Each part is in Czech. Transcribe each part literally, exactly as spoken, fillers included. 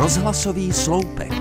Rozhlasový sloupek.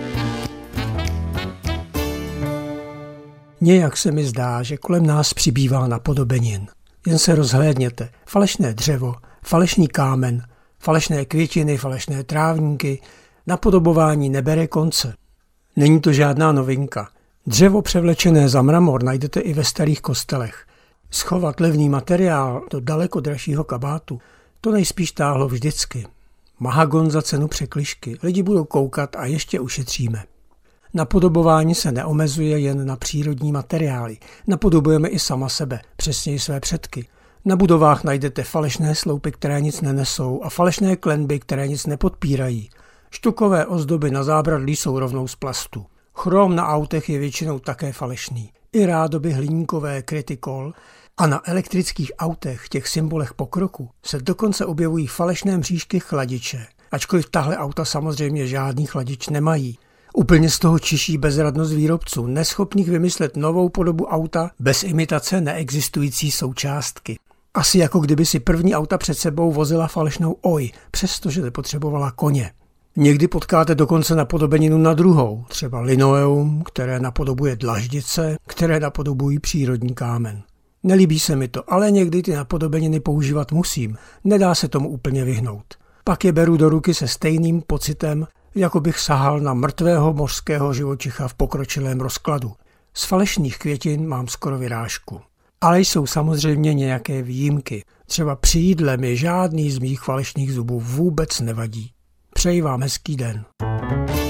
Nějak se mi zdá, že kolem nás přibývá napodobenin. Jen se rozhlédněte. Falešné dřevo, falešný kámen, falešné květiny, falešné trávníky, napodobování nebere konce. Není to žádná novinka. Dřevo převlečené za mramor najdete i ve starých kostelech. Schovat levný materiál do daleko dražšího kabátu, to nejspíš táhlo vždycky. Mahagon za cenu překližky. Lidi budou koukat a ještě ušetříme. Napodobování se neomezuje jen na přírodní materiály. Napodobujeme i sama sebe, přesněji své předky. Na budovách najdete falešné sloupy, které nic nenesou, a falešné klenby, které nic nepodpírají. Štukové ozdoby na zábradlí jsou rovnou z plastu. Chrom na autech je většinou také falešný. I rádoby hliníkové krytykol a na elektrických autech, těch symbolech pokroku, se dokonce objevují falešné mřížky chladiče, ačkoliv tahle auta samozřejmě žádný chladič nemají. Úplně z toho čiší bezradnost výrobců, neschopných vymyslet novou podobu auta bez imitace neexistující součástky. Asi jako kdyby si první auta před sebou vozila falešnou oj, přestože nepotřebovala koně. Někdy potkáte dokonce napodobeninu na druhou, třeba linoleum, které napodobuje dlaždice, které napodobují přírodní kámen. Nelíbí se mi to, ale někdy ty napodobeniny používat musím, nedá se tomu úplně vyhnout. Pak je beru do ruky se stejným pocitem, jako bych sahal na mrtvého mořského živočicha v pokročilém rozkladu. Z falešných květin mám skoro vyrážku. Ale jsou samozřejmě nějaké výjimky. Třeba při jídle mi žádný z mých falešných zubů vůbec nevadí. Přeji vám hezký den.